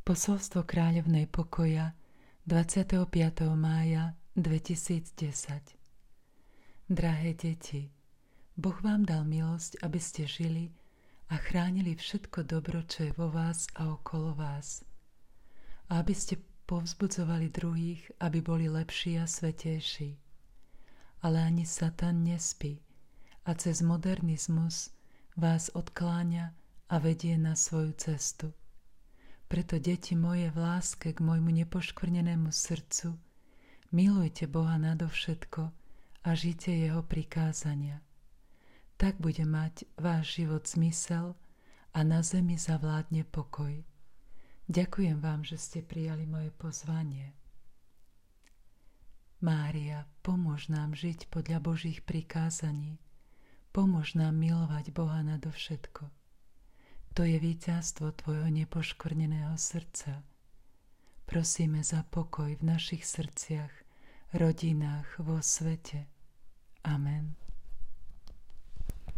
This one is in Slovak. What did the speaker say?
Posolstvo kráľovnej pokoja 25. mája 2010. Drahé deti, Boh vám dal milosť, aby ste žili a chránili všetko dobro, čo je vo vás a okolo vás. A aby ste povzbudzovali druhých, aby boli lepší a svätejší. Ale ani Satan nespí a cez modernizmus vás odkláňa a vedie na svoju cestu. Preto, deti moje, v láske k môjmu nepoškvrnenému srdcu, milujte Boha nadovšetko a žite jeho prikázania. Tak bude mať váš život zmysel a na zemi zavládne pokoj. Ďakujem vám, že ste prijali moje pozvanie. Mária, pomôž nám žiť podľa Božích prikázaní. Pomôž nám milovať Boha nadovšetko. To je víťazstvo tvojho nepoškvrneného srdca. Prosíme za pokoj v našich srdciach, rodinách, vo svete. Amen.